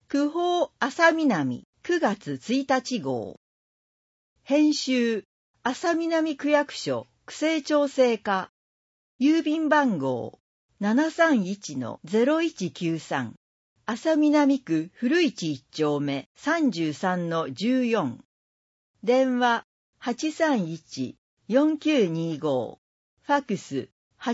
区報朝南9月1日号。編集朝南区役所区政調整課。郵便番号 731-0193 朝南区古市1丁目 33-14。電話 831-4925。ファクス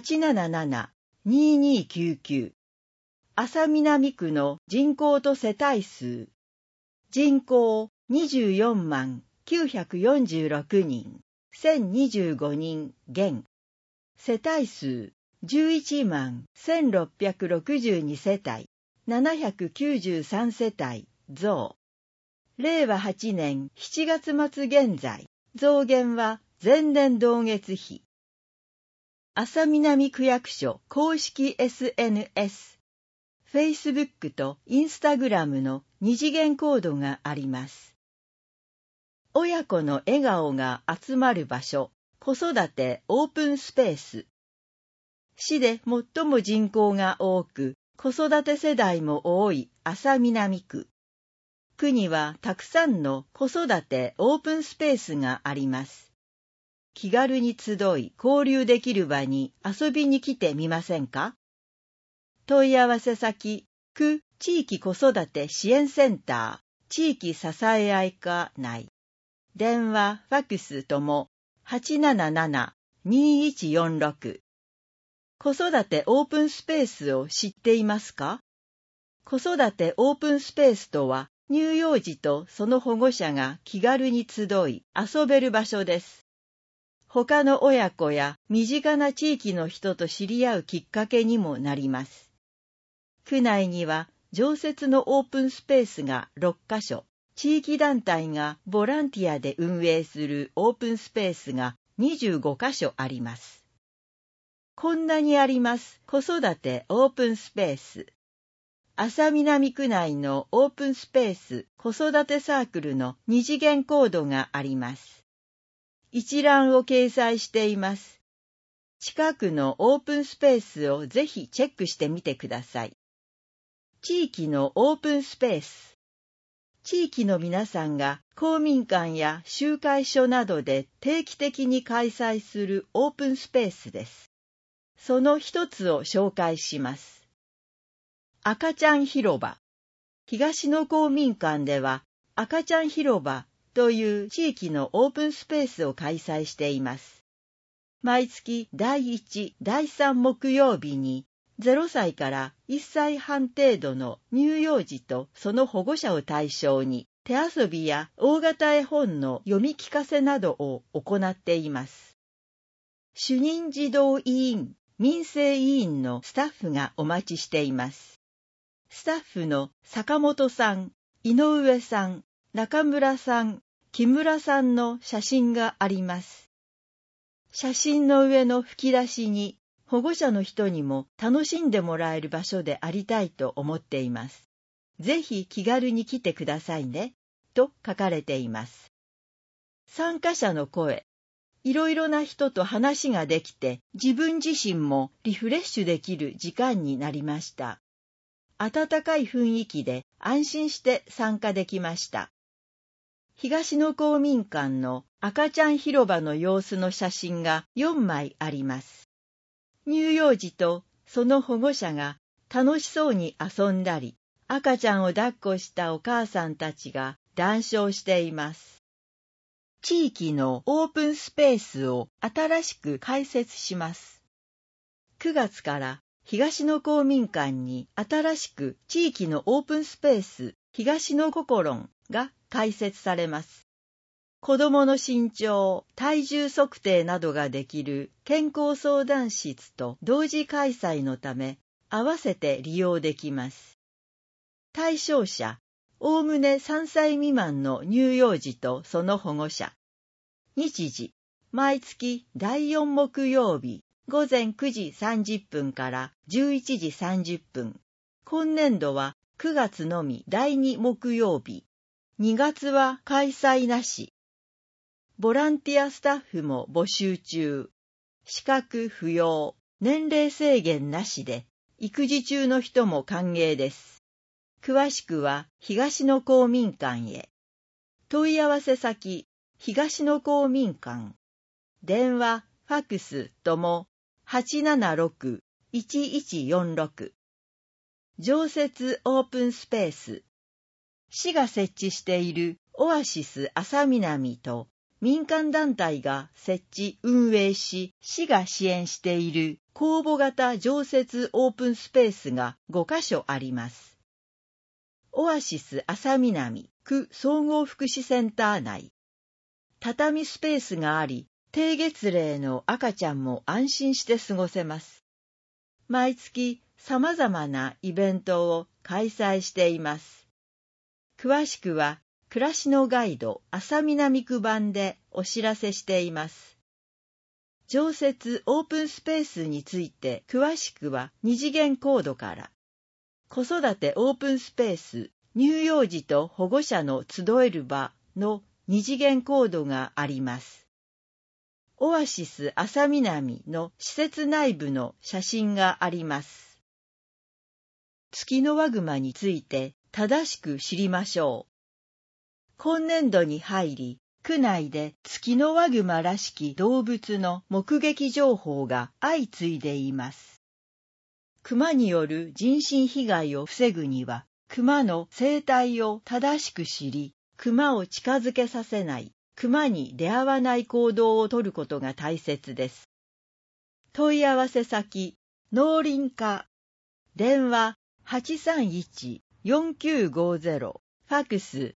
877-2299。朝南区の人口と世帯数。人口24万946人、1025人減。世帯数11万1662世帯、793世帯増。令和8年7月末現在、増減は前年同月比。朝南区役所公式 SNS、Facebook と Instagram の二次元コードがあります。親子の笑顔が集まる場所、子育てオープンスペース。市で最も人口が多く、子育て世代も多い朝南区。区にはたくさんの子育てオープンスペースがあります。気軽に集い交流できる場に遊びに来てみませんか？問い合わせ先、区地域子育て支援センター、地域支え合い課内。電話、ファクスとも 877-2146。子育てオープンスペースを知っていますか？子育てオープンスペースとは、乳幼児とその保護者が気軽に集い遊べる場所です。他の親子や身近な地域の人と知り合うきっかけにもなります。区内には常設のオープンスペースが6カ所、地域団体がボランティアで運営するオープンスペースが25カ所あります。こんなにあります。子育てオープンスペース。朝南区内のオープンスペース子育てサークルの二次元コードがあります。一覧を掲載しています。近くのオープンスペースをぜひチェックしてみてください。地域のオープンスペース。地域の皆さんが公民館や集会所などで定期的に開催するオープンスペースです。その一つを紹介します。赤ちゃん広場。東野公民館では赤ちゃん広場という地域のオープンスペースを開催しています。毎月第1、第3木曜日に0歳から1歳半程度の乳幼児とその保護者を対象に手遊びや大型絵本の読み聞かせなどを行っています。主任児童委員、民生委員のスタッフがお待ちしています。スタッフの坂本さん、井上さん、中村さん、木村さんの写真があります。写真の上の吹き出しに保護者の人にも楽しんでもらえる場所でありたいと思っています。ぜひ気軽に来てくださいね、と書かれています。参加者の声。いろいろな人と話ができて、自分自身もリフレッシュできる時間になりました。温かい雰囲気で安心して参加できました。東野公民館の赤ちゃん広場の様子の写真が4枚あります。乳幼児とその保護者が楽しそうに遊んだり、赤ちゃんを抱っこしたお母さんたちが談笑しています。地域のオープンスペースを新しく開設します。9月から東野公民館に新しく地域のオープンスペース東野ココロンが開設されます。子どもの身長、体重測定などができる健康相談室と同時開催のため、合わせて利用できます。対象者、おおむね3歳未満の乳幼児とその保護者。日時、毎月第4木曜日、午前9時30分から11時30分。今年度は9月のみ第2木曜日。2月は開催なし。ボランティアスタッフも募集中。資格不要、年齢制限なしで、育児中の人も歓迎です。 詳しくは東野公民館へ。問い合わせ先、東野公民館。電話、ファックスとも876-1146。常設オープンスペース。市が設置しているオアシス朝南と民間団体が設置運営し、市が支援している公募型常設オープンスペースが5カ所あります。オアシス朝南区総合福祉センター内。畳スペースがあり、低月齢の赤ちゃんも安心して過ごせます。毎月様々なイベントを開催しています。詳しくは、暮らしのガイド朝南区版でお知らせしています。常設オープンスペースについて詳しくは二次元コードから。子育てオープンスペース乳幼児と保護者の集える場の二次元コードがあります。オアシス朝南の施設内部の写真があります。ツキノワグマについて正しく知りましょう。今年度に入り、区内でツキノワグマらしき動物の目撃情報が相次いでいます。熊による人身被害を防ぐには、熊の生態を正しく知り、熊を近づけさせない、熊に出会わない行動をとることが大切です。問い合わせ先、農林課。電話831-4950、ファックス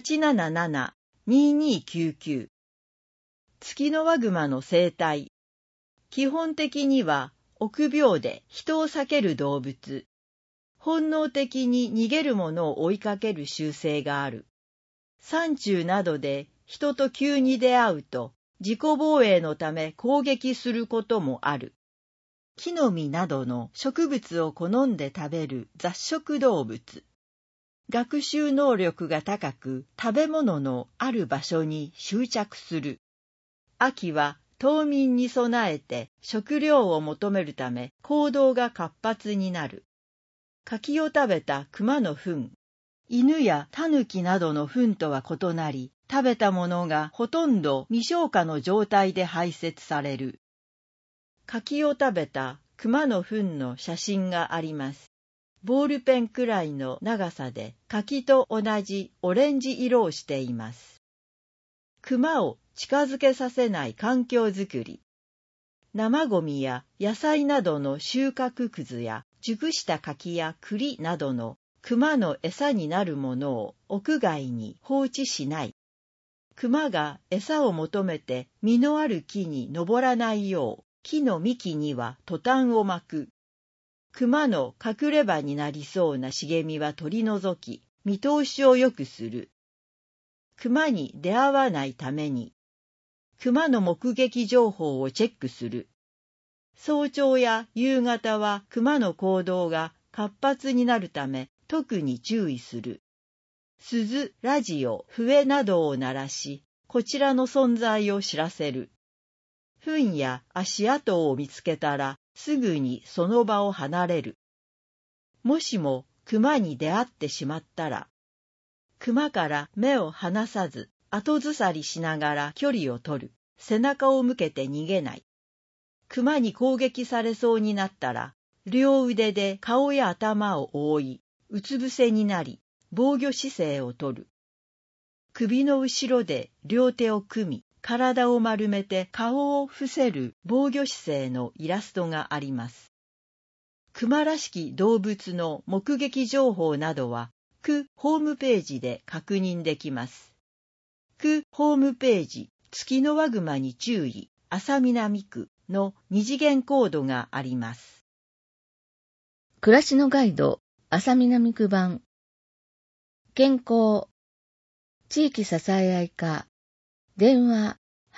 877-2299。ツキノワグマの生態。基本的には臆病で人を避ける動物。本能的に逃げるものを追いかける習性がある。山中などで人と急に出会うと自己防衛のため攻撃することもある。木の実などの植物を好んで食べる雑食動物。学習能力が高く食べ物のある場所に執着する。秋は冬眠に備えて食料を求めるため行動が活発になる。柿を食べた熊の糞。犬やタヌキなどの糞とは異なり、食べたものがほとんど未消化の状態で排泄される。柿を食べた熊の糞の写真があります。ボールペンくらいの長さで柿と同じオレンジ色をしています。熊を近づけさせない環境づくり。生ゴミや野菜などの収穫くずや熟した柿や栗などの熊の餌になるものを屋外に放置しない。熊が餌を求めて実のある木に登らないよう木の幹にはトタンを巻く。熊の隠れ場になりそうな茂みは取り除き、見通しを良くする。熊に出会わないために、熊の目撃情報をチェックする。早朝や夕方は熊の行動が活発になるため特に注意する。鈴、ラジオ、笛などを鳴らし、こちらの存在を知らせる。糞や足跡を見つけたらすぐにその場を離れる。もしも熊に出会ってしまったら、熊から目を離さず後ずさりしながら距離を取る。背中を向けて逃げない。熊に攻撃されそうになったら、両腕で顔や頭を覆い、うつ伏せになり、防御姿勢をとる。首の後ろで両手を組み、体を丸めて顔を伏せる防御姿勢のイラストがあります。熊らしき動物の目撃情報などは、区ホームページで確認できます。区ホームページ、ツキノワグマに注意、朝南区の二次元コードがあります。 暮らしのガイド、朝南区版。健康、地域支え合い課、電話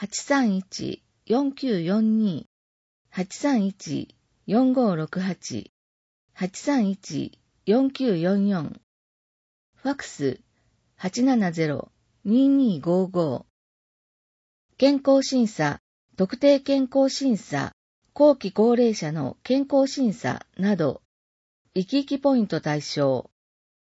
831-4942、831-4568、831-4944、ファックス870-2255。健康審査、特定健康審査、後期高齢者の健康審査など、生き生きポイント対象。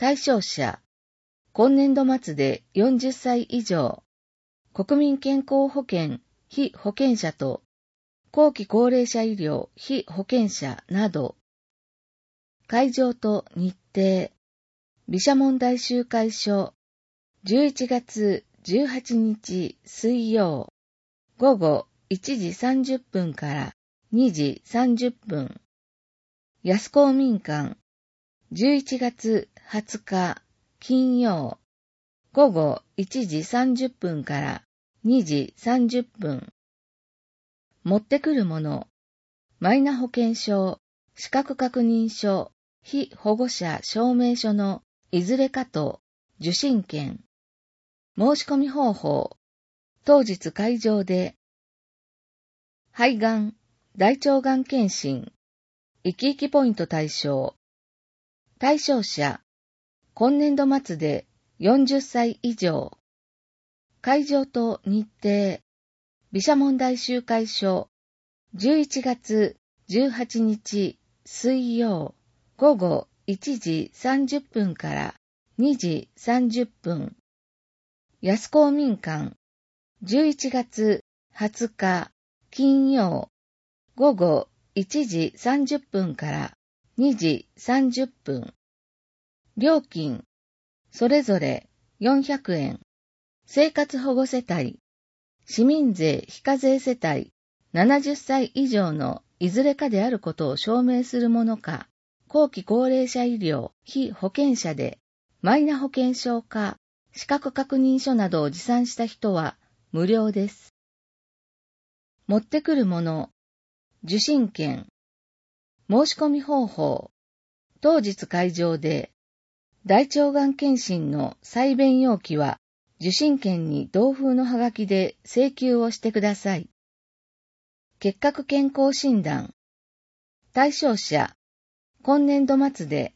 対象者、今年度末で40歳以上、国民健康保険被保険者と後期高齢者医療被保険者など、会場と日程、毘沙門大集会所、11月18日水曜、午後1時30分から2時30分、安公民館、11月20日金曜、午後1時30分から2時30分。持ってくるもの、マイナ保険証、資格確認書、被保護者証明書のいずれかと受診券。申し込み方法、当日会場で、肺がん、大腸がん検診、生き生きポイント対象。対象者、今年度末で40歳以上。会場と日程、毘沙門大集会所、11月18日水曜、午後1時30分から2時30分。安公民館、11月20日金曜、午後1時30分から2時30分。料金、それぞれ400円。生活保護世帯、市民税非課税世帯、70歳以上のいずれかであることを証明するものか、後期高齢者医療被保険者で、マイナ保険証か、資格確認書などを持参した人は無料です。持ってくるもの、受診券、申し込み方法、当日会場で、大腸がん検診の採便要記は、受診券に同封のハガキで請求をしてください。結核健康診断。対象者、今年度末で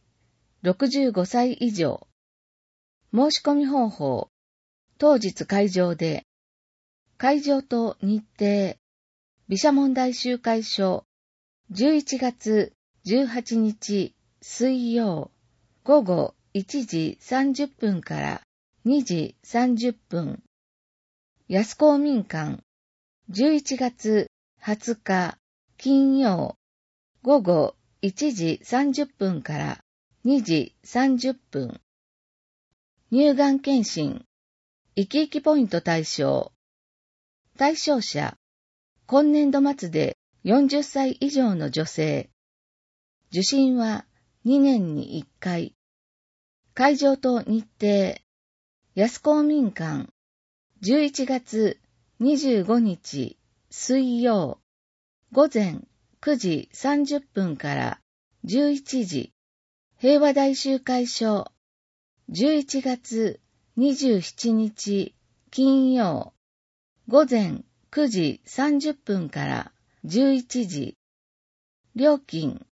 65歳以上。申し込み方法、当日会場で、会場と日程、毘沙門大集会所、11月18日水曜、午後1時30分から2時30分。安公民館、11月20日金曜、午後1時30分から2時30分。乳がん検診、生き生きポイント対象。対象者、今年度末で40歳以上の女性。受診は2年に1回。会場と日程、安公民館、11月25日水曜、午前9時30分から11時、平和大集会所、11月27日金曜、午前9時30分から11時、料金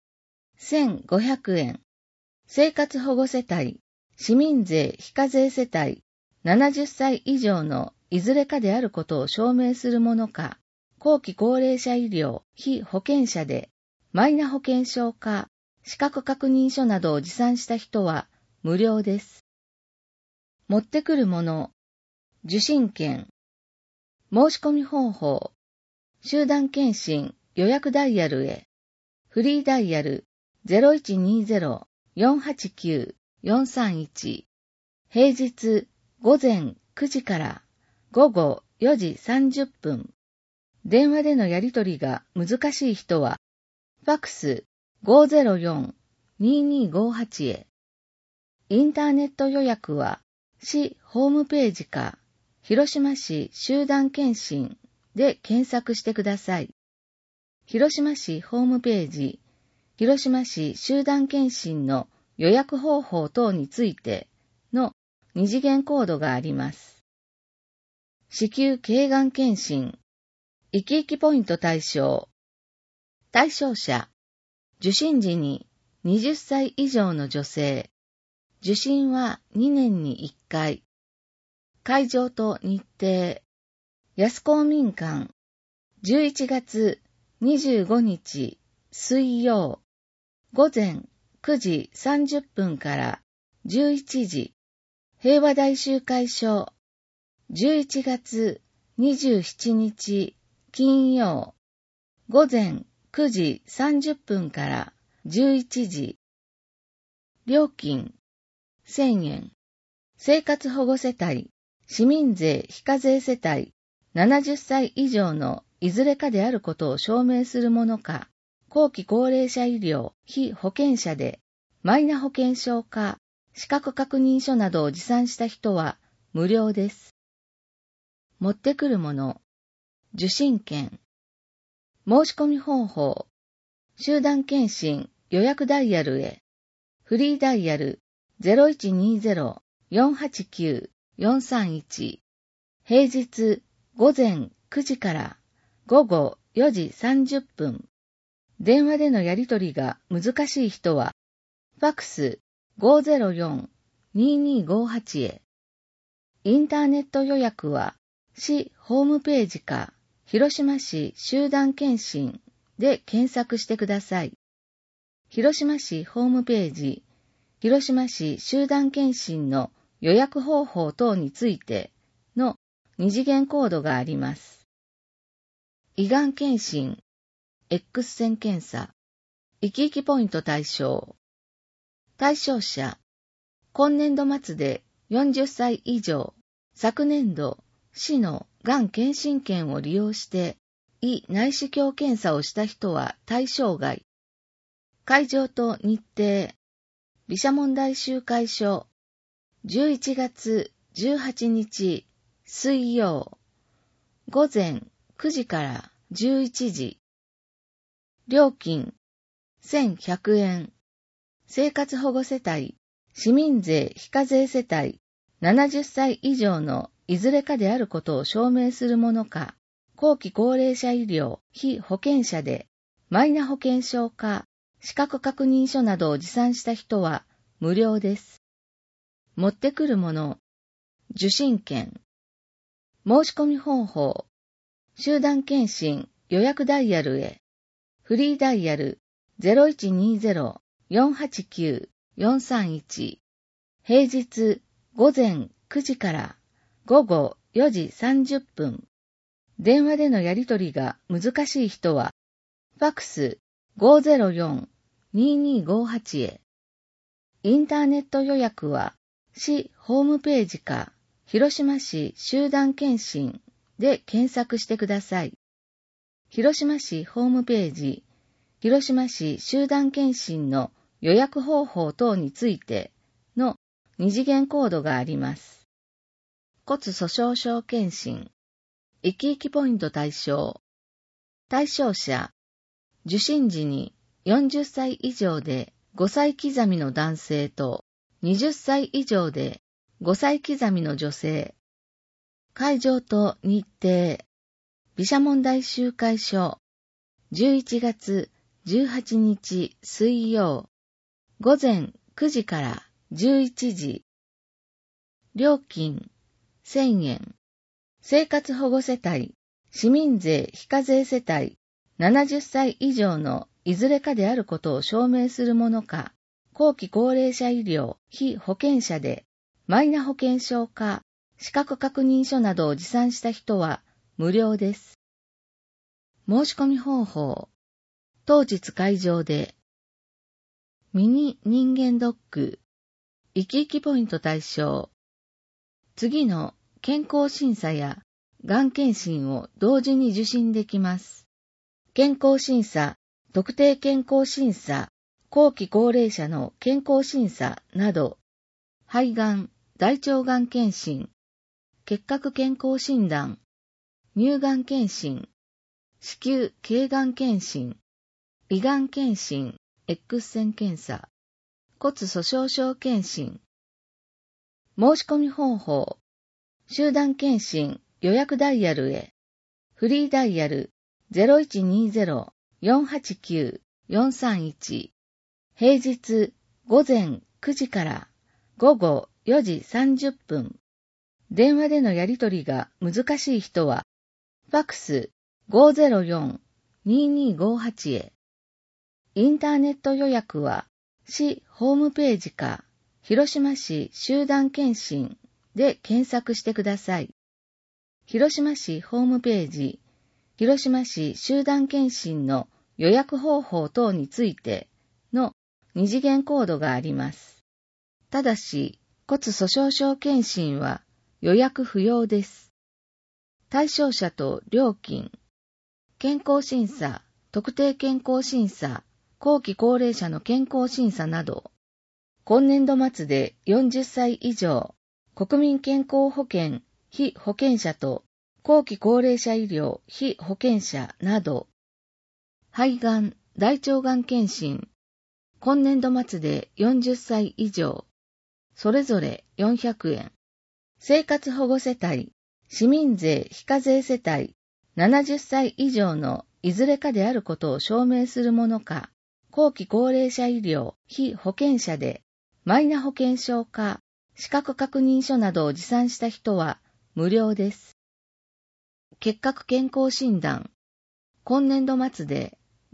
1500円、生活保護世帯、市民税非課税世帯、70歳以上のいずれかであることを証明するものか、後期高齢者医療被保険者で、マイナ保険証か、資格確認書などを持参した人は無料です。持ってくるもの、受診券、申し込み方法、集団検診予約ダイヤルへ、フリーダイヤル 0120-489-431、平日午前9時から午後4時30分。電話でのやり取りが難しい人は、ファクス 504-2258 へ。インターネット予約は、市ホームページか、広島市集団検診で検索してください。広島市ホームページ、広島市集団検診の予約方法等についての二次元コードがあります。子宮頸がん検診、生き生きポイント対象。対象者、受診時に20歳以上の女性。受診は2年に1回。会場と日程。安公民館。11月25日水曜。午前9時30分から 11時、平和大集会所、11月27日金曜、午前9時30分から11時。料金1000円。生活保護世帯、市民税非課税世帯、70歳以上のいずれかであることを証明するものか、後期高齢者医療非保険者で、マイナ保険証か資格確認書などを持参した人は無料です。持ってくるもの、受診券。申し込み方法、集団検診予約ダイヤルへ、フリーダイヤル 0120-489-431、平日午前9時から午後4時30分。電話でのやり取りが難しい人は、ファクス 504-2258 へ。インターネット予約は、市ホームページか、広島市集団検診で検索してください。広島市ホームページ、広島市集団検診の予約方法等についての二次元コードがあります。胃がん検診、X 線検査、生き生きポイント対象。対象者、今年度末で40歳以上、昨年度、市のがん検診券を利用して、胃内視鏡検査をした人は対象外。会場と日程、毘沙門大集会所、11月18日水曜、午前9時から11時。料金1100円。生活保護世帯、市民税非課税世帯、70歳以上のいずれかであることを証明するものか、後期高齢者医療非保険者で、マイナ保険証か資格確認書などを持参した人は無料です。持ってくるもの、受診券。申し込み方法、集団検診予約ダイヤルへ、フリーダイヤル 0120-489-431、平日午前9時から午後4時30分。電話でのやり取りが難しい人は、ファクス 504-2258 へ。インターネット予約は、市ホームページか、広島市集団検診で検索してください。広島市ホームページ、広島市集団検診の予約方法等についての二次元コードがあります。骨粗鬆症検診、生き生きポイント対象。対象者、受診時に40歳以上で5歳刻みの男性と20歳以上で5歳刻みの女性。会場と日程、毘沙門大集会所、11月18日水曜、午前9時から11時。料金1000円。生活保護世帯、市民税非課税世帯、70歳以上のいずれかであることを証明するものか、後期高齢者医療非保険者で、マイナ保険証か資格確認書などを持参した人は無料です。申し込み方法、当日会場で、ミニ人間ドック、生き生きポイント対象。次の健康審査やがん検診を同時に受診できます。健康審査、特定健康審査、後期高齢者の健康審査など、肺がん、大腸がん検診、結核健康診断、乳がん検診、子宮頸がん検診、胃がん検診、X 線検査、骨粗鬆症検診。申し込み方法、集団検診予約ダイヤルへ、フリーダイヤル 0120-489-431、平日午前9時から午後4時30分。電話でのやり取りが難しい人は、ファクス 504-2258 へ。インターネット予約は、市ホームページか、 広島市集団検診で検索してください。広島市ホームページ、広島市集団検診の予約方法等についての二次元コードがあります。ただし、骨粗鬆症検診は予約不要です。対象者と料金、健康審査、特定健康審査、後期高齢者の健康審査など、今年度末で40歳以上、国民健康保険被保険者と後期高齢者医療被保険者など、肺がん、大腸がん検診、今年度末で40歳以上、それぞれ400円。生活保護世帯、市民税非課税世帯、70歳以上のいずれかであることを証明するものか、後期高齢者医療被保険者で、マイナ保険証か資格確認書などを持参した人は無料です。結核健康診断、今年度末で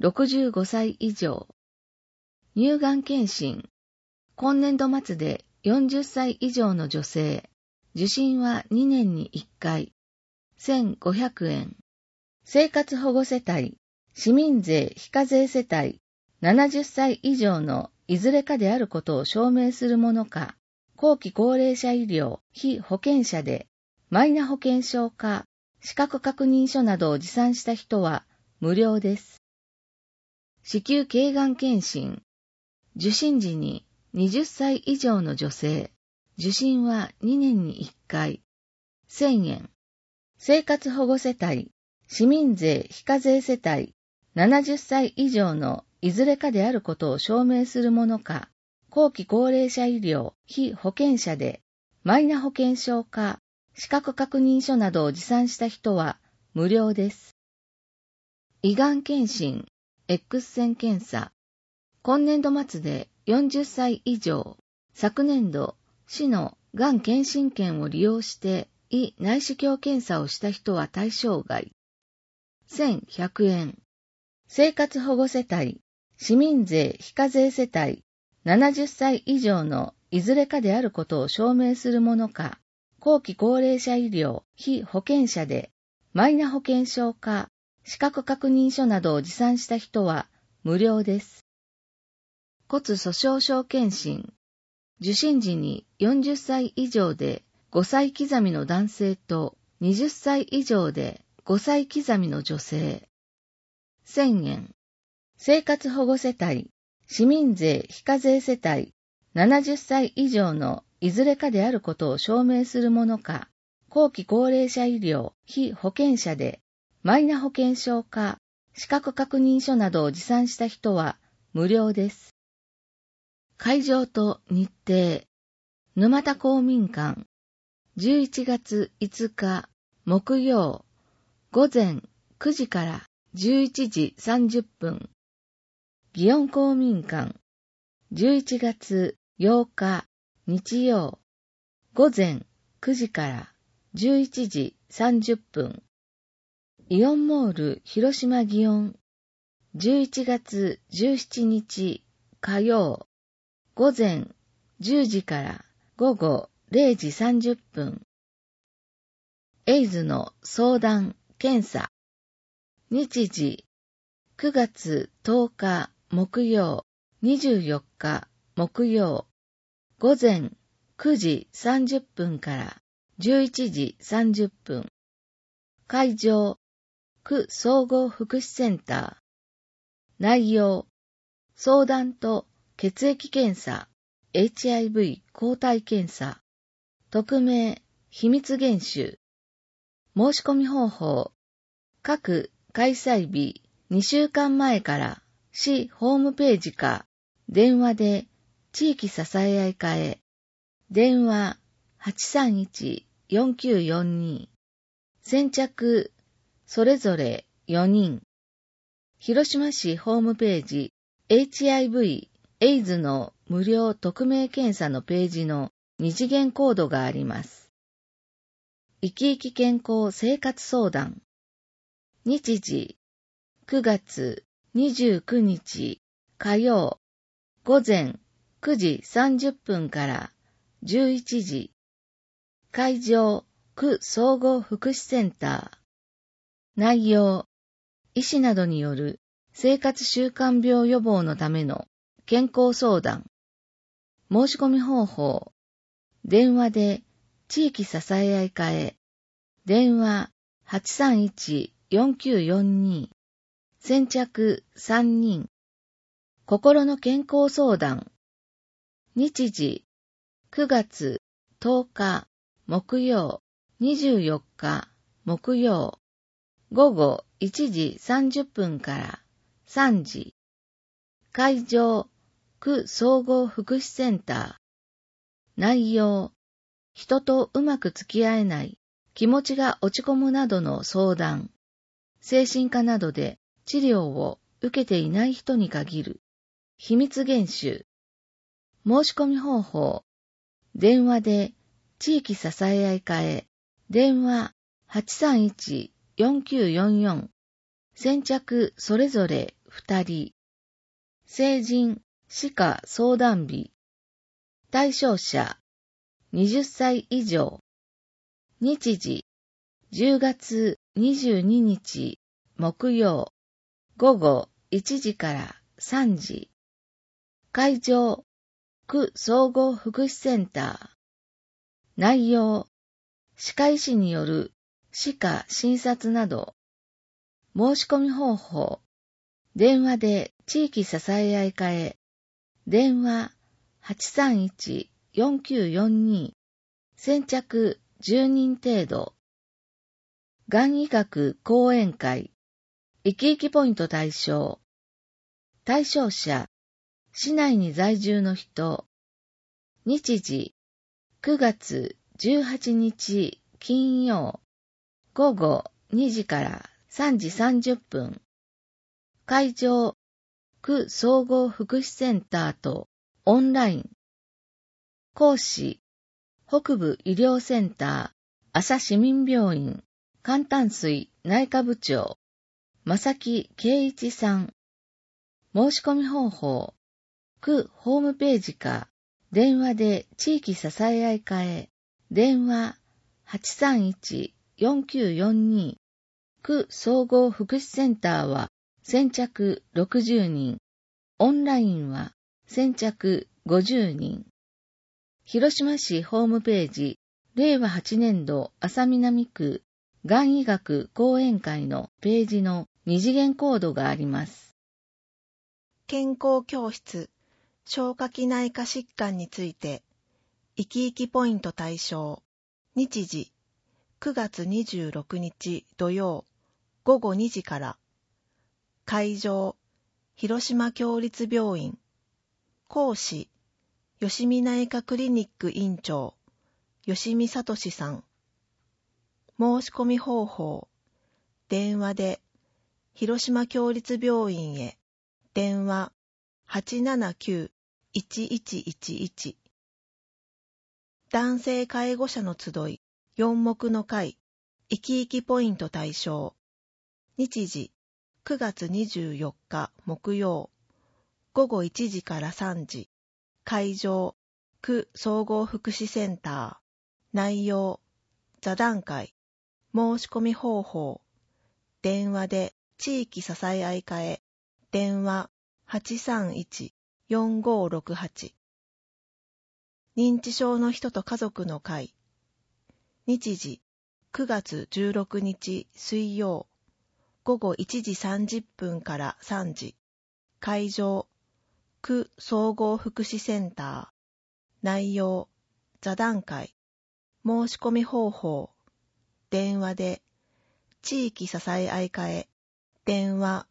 65歳以上。乳がん検診、今年度末で40歳以上の女性。受診は2年に1回。1500円。生活保護世帯、市民税非課税世帯、70歳以上のいずれかであることを証明するものか、後期高齢者医療被保険者で、マイナ保険証か資格確認書などを持参した人は無料です。子宮頸がん検診、受診時に20歳以上の女性、受診は2年に1回。1000円。生活保護世帯、市民税非課税世帯、70歳以上のいずれかであることを証明するものか、後期高齢者医療被保険者で、マイナ保険証か資格確認書などを持参した人は無料です。胃がん検診、X 線検査、今年度末で40歳以上、昨年度、市のがん検診券を利用して胃内視鏡検査をした人は対象外。1100円。生活保護世帯、市民税非課税世帯、70歳以上のいずれかであることを証明するものか、後期高齢者医療被保険者で、マイナ保険証か資格確認書などを持参した人は無料です。骨粗鬆症検診、受診時に40歳以上で5歳刻みの男性と20歳以上で5歳刻みの女性。1000円。生活保護世帯、市民税非課税世帯、70歳以上のいずれかであることを証明するものか、後期高齢者医療被保険者で、マイナ保険証か資格確認書などを持参した人は無料です。会場と日程、沼田公民館、11月5日木曜、午前9時から11時30分。祇園公民館、11月8日日曜、午前9時から11時30分。イオンモール広島祇園、11月17日火曜、午前10時から午後0時30分。エイズの相談・検査。日時、9月10日木曜、24日木曜、午前9時30分から11時30分。会場、区総合福祉センター。内容、相談と血液検査、HIV 抗体検査、匿名、秘密厳守。申し込み方法、各開催日2週間前から市ホームページか電話で地域支え合い課へ。電話 831-4942。先着、それぞれ4人。広島市ホームページ HIV エイズの無料匿名検査のページの二次元コードがあります。生き生き健康生活相談。日時、9月29日火曜、午前 9時30分から11時。会場、区総合福祉センター。内容、医師などによる生活習慣病予防のための健康相談。申し込み方法。電話で地域支え合い課へ。電話831-4942。先着3人。心の健康相談。日時9月10日木曜、24日木曜。午後1時30分から3時。会場、区総合福祉センター。内容、人とうまく付き合えない、気持ちが落ち込むなどの相談。精神科などで治療を受けていない人に限る。秘密研修。申し込み方法。電話で地域支え合い課へ。電話831-4944。先着それぞれ2人。成人歯科相談日。対象者20歳以上。日時10月22日木曜。午後1時から3時。会場、区総合福祉センター。内容、歯科医師による歯科診察など。申し込み方法。電話で地域支え合い課へ。電話831-4942。先着10人程度。がん医学講演会。生き生きポイント対象。対象者、市内に在住の人。日時、9月18日金曜。午後2時から3時30分。会場、区総合福祉センターとオンライン。講師、北部医療センター、朝市民病院、肝胆膵内科部長、正木圭一さん。申し込み方法。区ホームページか、電話で地域支え合い課へ。電話831-4942。区総合福祉センターは先着60人。オンラインは先着50人。広島市ホームページ、令和8年度安佐南区がん医学講演会のページの二次元コードがあります。 健康教室、消化器内科疾患について、生き生きポイント対象。日時、9月26日土曜、午後2時から。会場、広島協立病院。講師、吉見内科クリニック院長、吉見聡さん。申し込み方法。電話で、広島協立病院へ。電話879-1111。男性介護者の集い、4目の会、生き生きポイント対象。日時、9月24日木曜。午後1時から3時。会場、区総合福祉センター。内容、座談会。申し込み方法。電話で地域支え合い課へ。電話831-4568。認知症の人と家族の会。日時、9月16日水曜。午後1時30分から3時。会場、区総合福祉センター。内容、座談会。申し込み方法。電話で、地域支え合い課へ。電話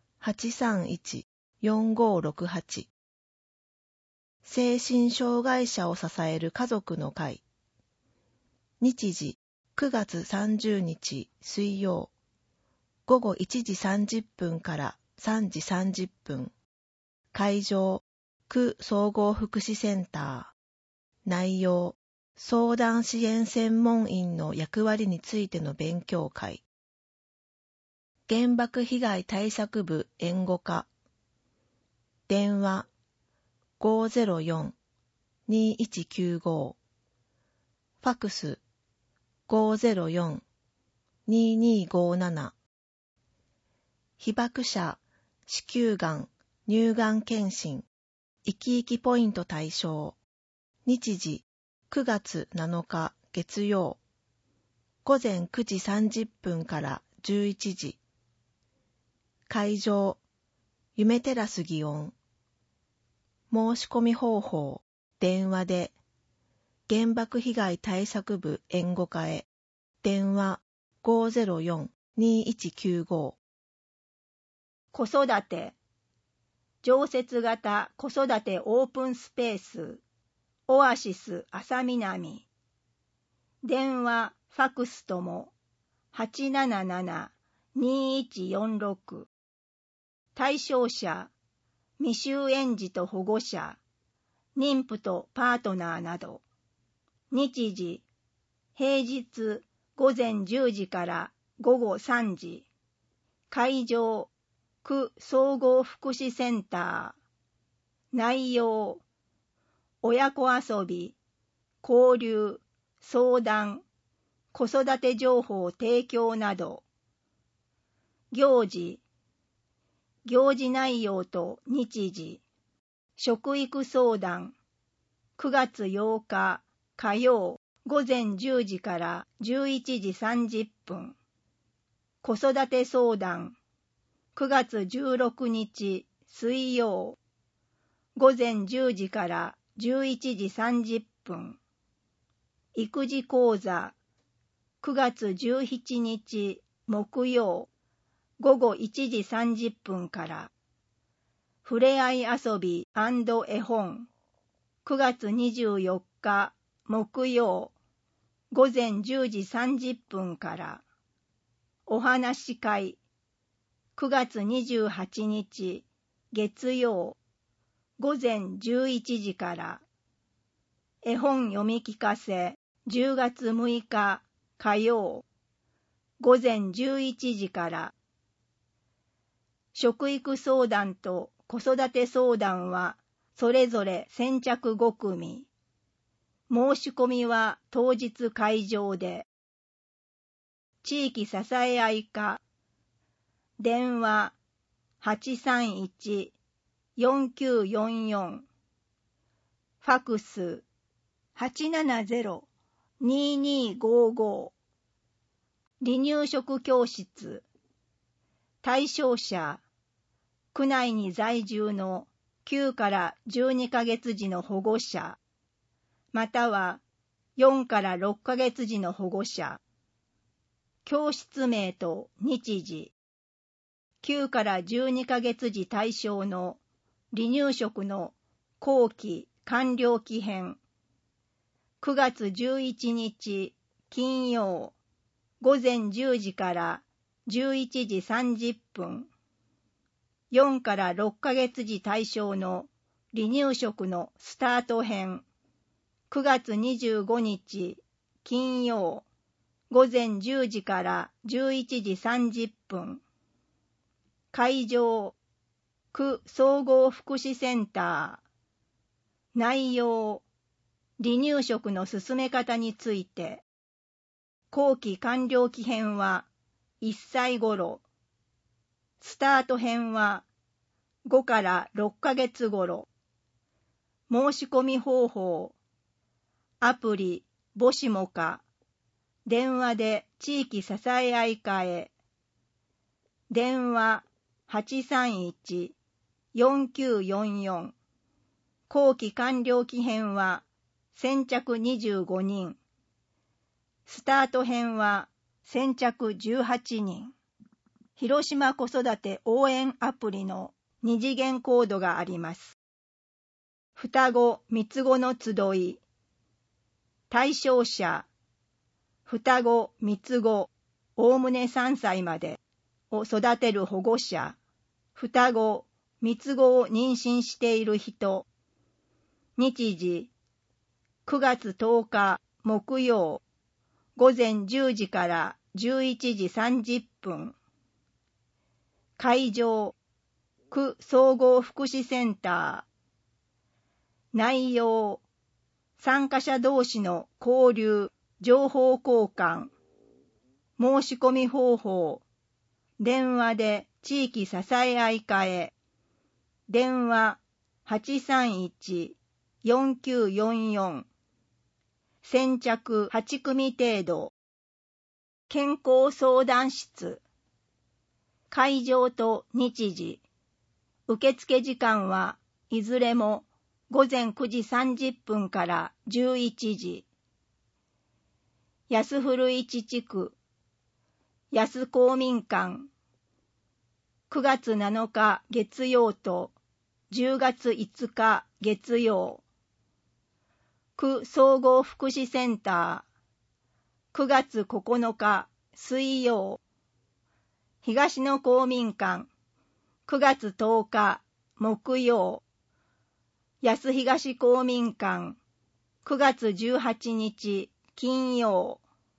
831-4568。精神障害者を支える家族の会。日時、9月30日水曜。午後1時30分から3時30分。会場、区総合福祉センター。内容、相談支援専門員の役割についての勉強会。原爆被害対策部援護課。電話 504-2195。ファックス 504-2257。被爆者、子宮がん、乳がん検診、生き生きポイント対象。日時、9月7日月曜。午前9時30分から11時。会場、夢テラス祇園。申し込み方法、電話で。原爆被害対策部援護課へ。電話 504-2195。 子育て。常設型子育てオープンスペース。オアシス朝南。電話、ファクスとも 877-2146。対象者、未就園児と保護者、妊婦とパートナーなど。日時、平日午前10時から午後3時。会場、区総合福祉センター。内容、親子遊び、交流、相談、子育て情報提供など。行事内容と日時。食育相談、9月8日火曜午前10時から11時30分。子育て相談、9月16日水曜午前10時から11時30分。育児講座、9月17日木曜午後1時30分から。ふれあい遊び&絵本、9月24日木曜午前10時30分から。お話し会、9月28日月曜午前11時から。絵本読み聞かせ、10月6日火曜午前11時から。食育相談と子育て相談はそれぞれ先着5組。申し込みは当日会場で。地域支え合い課。電話 831-4944。ファクス 870-2255。離乳食教室。対象者、区内に在住の9から12ヶ月児の保護者、または4から6ヶ月児の保護者。教室名と日時。9から12ヶ月児対象の離乳食の後期完了期編。9月11日金曜午前10時から11時30分。4から6ヶ月児対象の離乳食のスタート編。9月25日金曜午前10時から11時30分。会場、区総合福祉センター。内容、離乳食の進め方について。後期完了期編は1歳頃。スタート編は5から6ヶ月頃。申し込み方法。アプリ、母子もか。電話で地域支え合い課へ。電話 831-4944。後期完了期編は先着25人。スタート編は先着18人。広島子育て応援アプリの2次元コードがあります。双子三つ子の集い。対象者、双子三つ子、おおむね3歳までを育てる保護者、双子三つ子を妊娠している人。日時、9月10日木曜、午前10時から11時30分。会場、区総合福祉センター。 内容、参加者同士の交流、情報交換、申し込み方法、電話で地域支え合い課へ、電話 831-4944、先着8組程度、健康相談室、会場と日時、受付時間はいずれも午前9時30分から11時。安古市地区、安公民館、9月7日月曜と10月5日月曜。区総合福祉センター、9月9日水曜。東野公民館、9月10日木曜。安東公民館、9月18日金曜。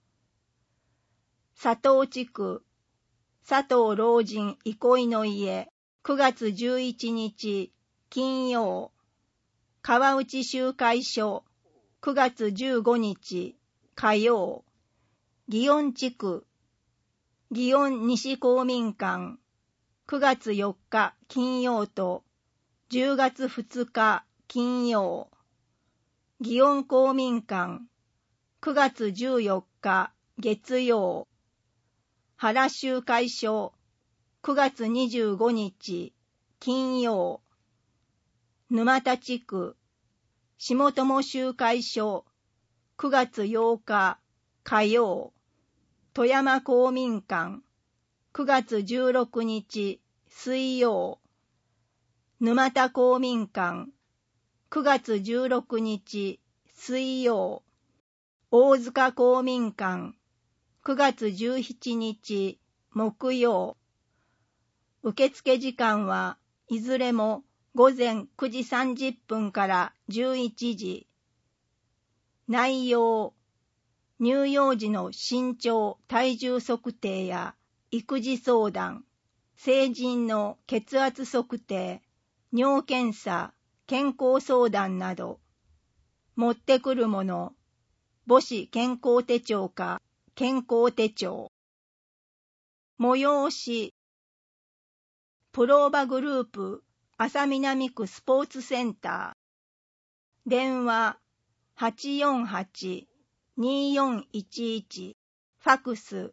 佐藤地区、佐藤老人憩いの家、9月11日金曜。川内集会所、9月15日火曜。祇園地区、祇園西公民館、9月4日金曜と10月2日金曜。祇園公民館、9月14日月曜。原集会所、9月25日金曜。沼田地区、下友集会所、9月8日火曜。富山公民館、9月16日水曜。沼田公民館、9月16日水曜。大塚公民館、9月17日木曜。受付時間はいずれも午前9時30分から11時。内容、乳幼児の身長・体重測定や育児相談、成人の血圧測定、尿検査、健康相談など、持ってくるもの、母子健康手帳か健康手帳。催し、プローバグループ安佐南区スポーツセンター、電話 848-2411、ファクス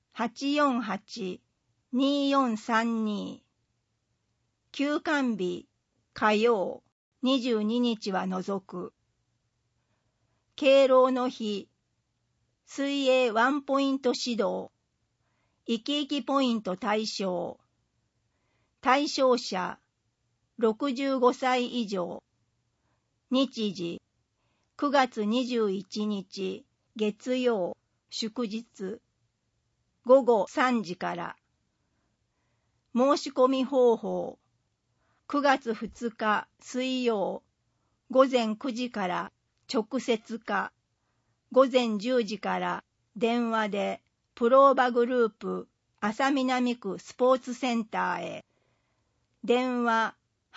848-2432。休館日火曜22日は除く。敬老の日、水泳ワンポイント指導、生き生きポイント対象。対象者65歳以上。日時9月21日月曜祝日午後3時から。申し込み方法9月2日水曜午前9時から直接か午前10時から電話でプローバグループ安佐南区スポーツセンターへ。電話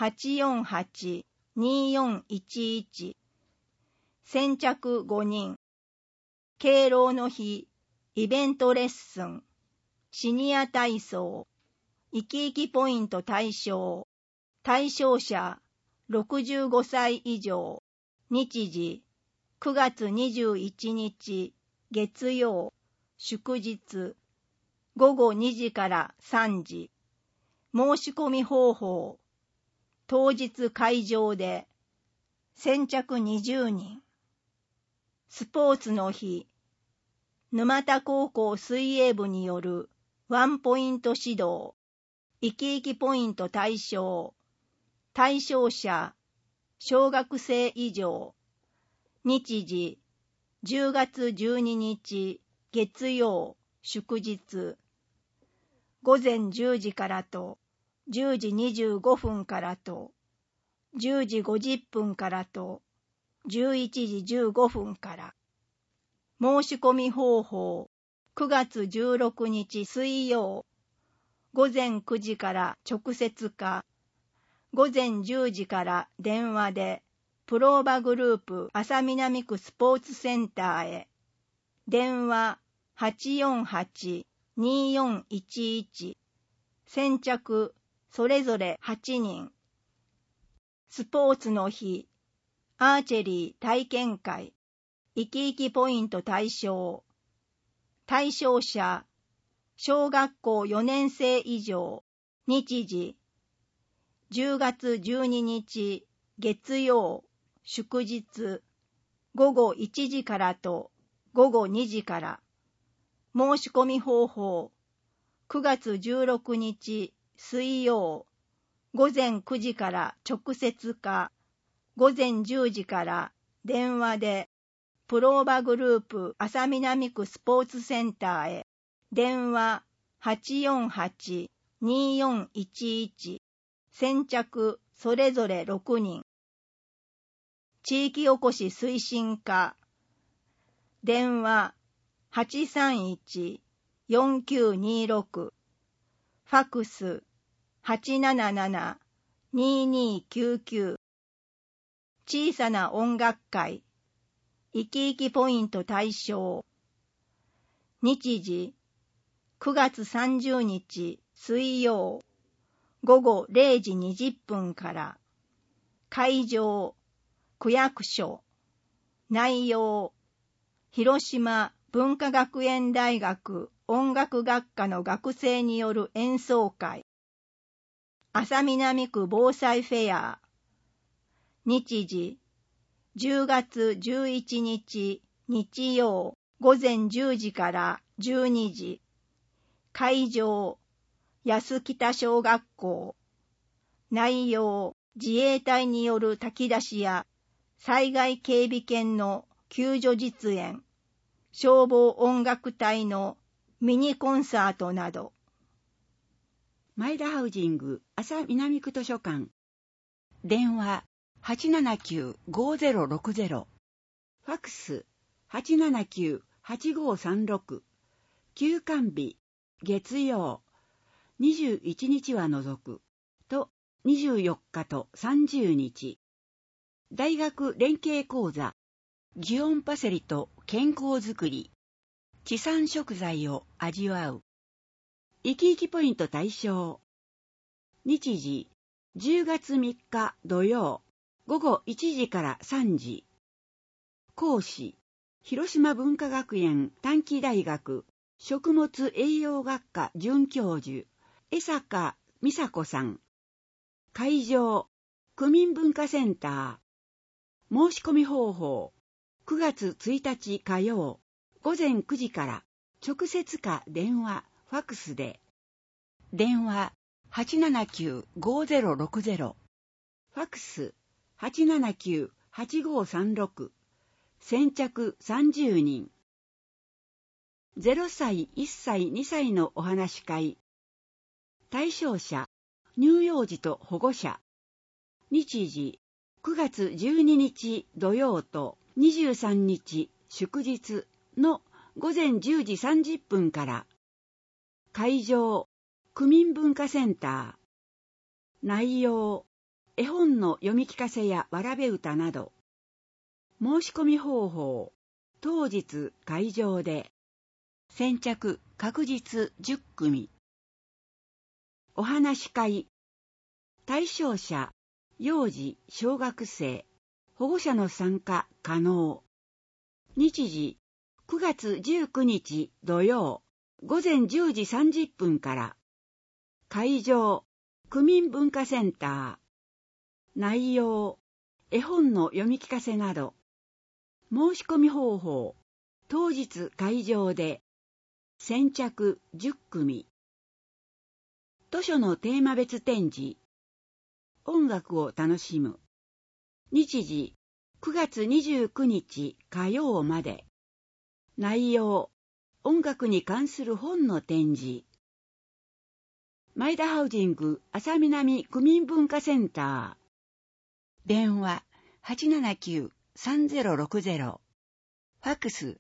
848-2411。先着5人。敬老の日、イベントレッスン、シニア体操、生き生きポイント対象。対象者65歳以上。日時9月21日月曜祝日午後2時から3時。申し込み方法、当日会場で先着20人。スポーツの日、沼田高校水泳部によるワンポイント指導、生き生きポイント対象。対象者小学生以上。日時10月12日月曜祝日午前10時からと10時25分からと10時50分からと11時15分から。申し込み方法9月16日水曜午前9時から直接か午前10時から電話でプローバグループ朝南区スポーツセンターへ。電話848-2411。先着それぞれ8人。スポーツの日、アーチェリー体験会、生き生きポイント対象。対象者、小学校4年生以上。日時、10月12日月曜、祝日、午後1時からと午後2時から。申し込み方法、9月16日水曜、午前9時から直接か、午前10時から電話で、プローバグループ朝南区スポーツセンターへ。電話848-2411。先着それぞれ6人。地域おこし推進課。電話831-4926。ファックス877-2299。小さな音楽会、生き生きポイント対象。日時、9月30日水曜、午後0時20分から。会場、区役所。内容、広島文化学園大学音楽学科の学生による演奏会。朝南区防災フェア。日時、10月11日日曜午前10時から12時。会場、安北小学校。内容、自衛隊による炊き出しや災害警備犬の救助実演、消防音楽隊のミニコンサートなど。 前田ハウジング朝南区図書館。電話879-5060。ファックス879-8536。休館日月曜21日は除くと24日と30日。大学連携講座祇園パセリと健康づくり。地産食材を味わう。生き生きポイント対象。日時10月3日土曜午後1時から3時。講師、広島文化学園短期大学食物栄養学科准教授、江坂美佐子さん。会場、区民文化センター。申し込み方法、9月1日火曜、午前9時から、直接か電話、ファックスで。電話879-5060。ファックス879-8536。先着30人。0歳、1歳、2歳のお話し会。対象者、乳幼児と保護者。日時、9月12日土曜と23日祝日の午前10時30分から。会場、区民文化センター。内容、絵本の読み聞かせやわらべ歌など。申し込み方法、当日会場で。先着確実10組。お話し会。対象者、幼児、小学生、保護者の参加可能。日時、9月19日土曜、午前10時30分から。会場、区民文化センター。内容、絵本の読み聞かせなど。申し込み方法、当日会場で。先着10組。図書のテーマ別展示。音楽を楽しむ。日時、9月29日火曜まで。内容、音楽に関する本の展示。前田ハウジング朝南区民文化センター。電話879-3060。ファックス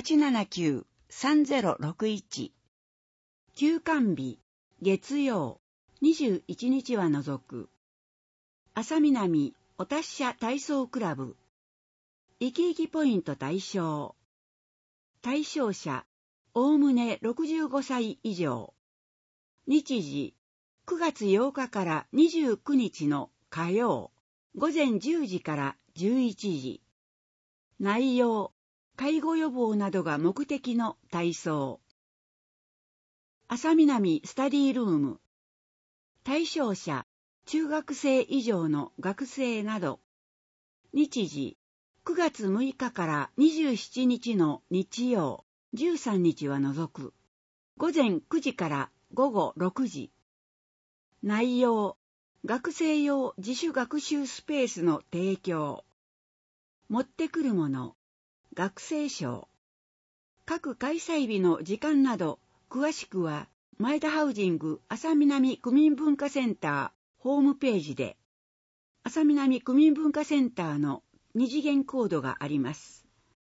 879-3061。休館日月曜21日は除く。朝南お達者体操クラブ。生き生きポイント対象。対象者、おおむね65歳以上。日時、9月8日から29日の火曜、午前10時から11時。内容、介護予防などが目的の体操。朝南スタディルーム。対象者、中学生以上の学生など。日時、9月6日から27日の日曜、13日は除く。午前9時から午後6時。内容、学生用自主学習スペースの提供。持ってくるもの、学生証。各開催日の時間など、詳しくは、前田ハウジング朝南区民文化センターホームページで、朝南区民文化センターの二次元コードがあります。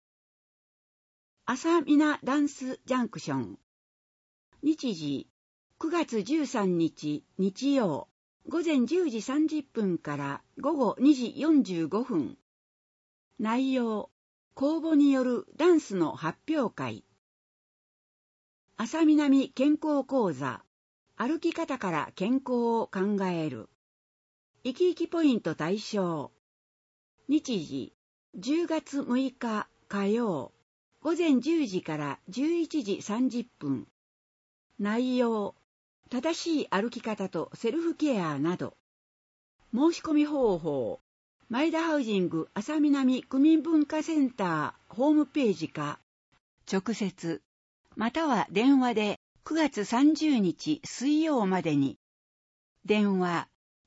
朝南ダンスジャンクション。日時、9月13日日曜、午前10時30分から午後2時45分。内容、公募によるダンスの発表会。朝南健康講座、歩き方から健康を考える。生き生きポイント対象。日時、10月6日火曜、午前10時から11時30分。内容、正しい歩き方とセルフケアなど。申し込み方法、前田ハウジング朝南区民文化センターホームページか、直接、または電話で9月30日水曜までに。電話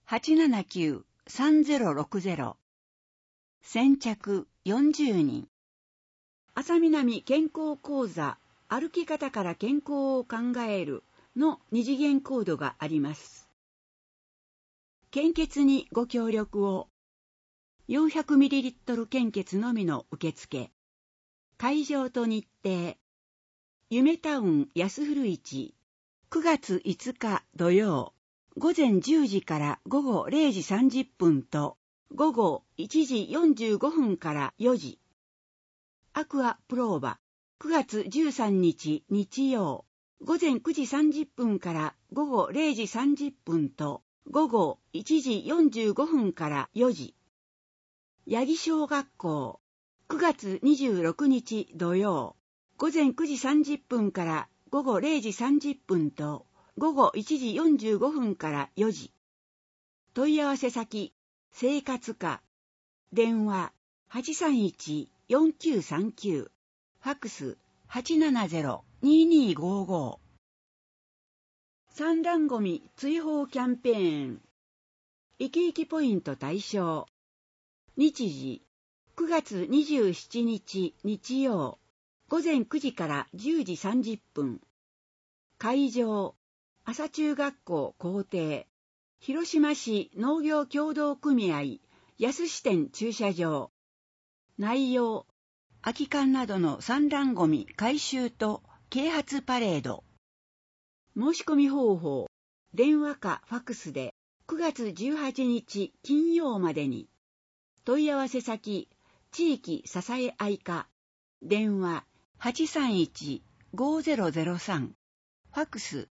879-3060。先着40人。朝南健康講座、歩き方から健康を考えるの二次元コードがあります。献血にご協力を。400ml 献血のみの受付。会場と日程。夢タウン安古市。9月5日土曜。午前10時から午後0時30分と午後1時45分から4時。アクアプローバ。9月13日日曜。午前9時30分から午後0時30分と午後1時45分から4時。八木小学校。9月26日土曜。午前9時30分から午後0時30分と午後1時45分から4時。問い合わせ先、生活課。電話 831-4939。ファックス 870-2255。産卵ゴミ追放キャンペーン。生き生きポイント対象。日時、9月27日日曜。午前9時から10時30分。会場、朝中学校校庭、広島市農業協同組合安支店駐車場。内容、空き缶などの産卵ゴミ回収と啓発パレード。申し込み方法、電話かファックスで9月18日金曜までに。問い合わせ先、地域支え合い課。電話831-5003。ファックス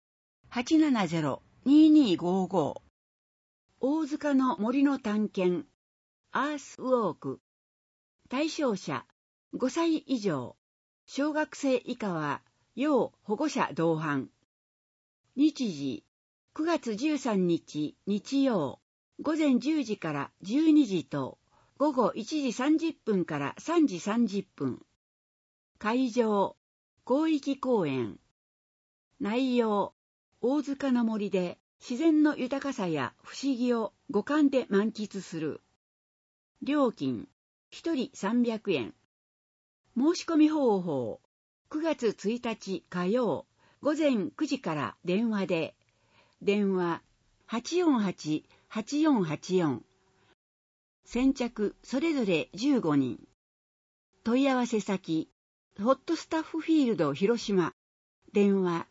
870-2255。大塚の森の探検、アースウォーク。対象者、5歳以上。小学生以下は、要保護者同伴。日時、9月13日日曜。午前10時から12時と、午後1時30分から3時30分。会場、広域公園。内容、大塚の森で自然の豊かさや不思議を五感で満喫する。料金、1人300円。申し込み方法、9月1日火曜、午前9時から電話で。電話、848-8484。先着それぞれ15人。問い合わせ先、ホットスタッフフィールド広島。電話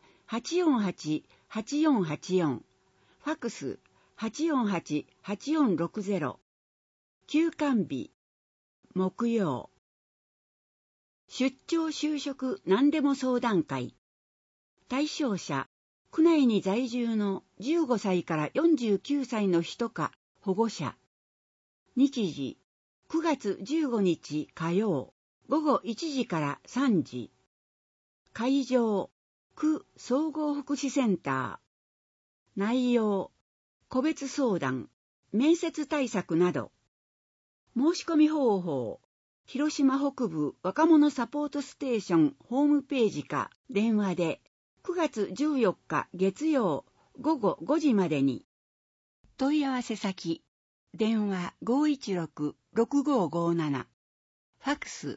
848-8484。ファックス 848-8460。 休館日、木曜。出張就職何でも相談会。対象者、区内に在住の15歳から49歳の人か保護者。日時、9月15日火曜、午後1時から3時。会場、区総合福祉センター。内容、個別相談、面接対策など。申し込み方法、広島北部若者サポートステーションホームページか電話で9月14日月曜午後5時までに。問い合わせ先、電話 516-6557、ファクス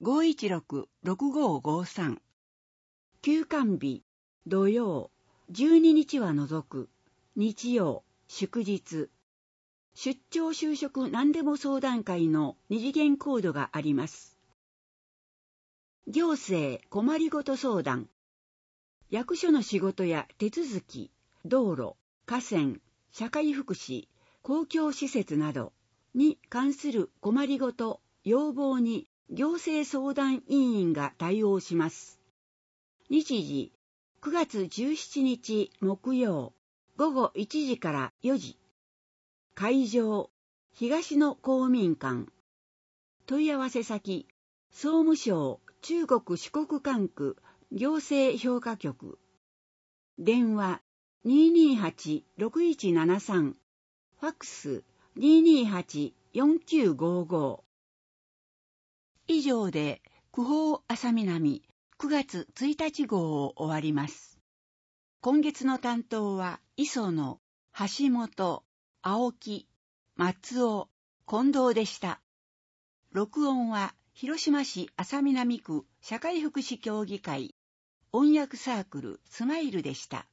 516-6553。休館日、土曜、12日は除く、日曜、祝日。出張就職何でも相談会の二次元コードがあります。行政困りごと相談。役所の仕事や手続き、道路、河川、社会福祉、公共施設などに関する困りごと、要望に行政相談委員が対応します。日時、9月17日木曜、午後1時から4時。会場、東野公民館。問い合わせ先、総務省中国四国管区行政評価局。電話 228-6173。ファックス 228-4955。以上で、区報あさみなみ9月1日号を終わります。今月の担当は、磯野、橋本、青木、松尾、近藤でした。録音は広島市安佐南区社会福祉協議会音訳サークルスマイルでした。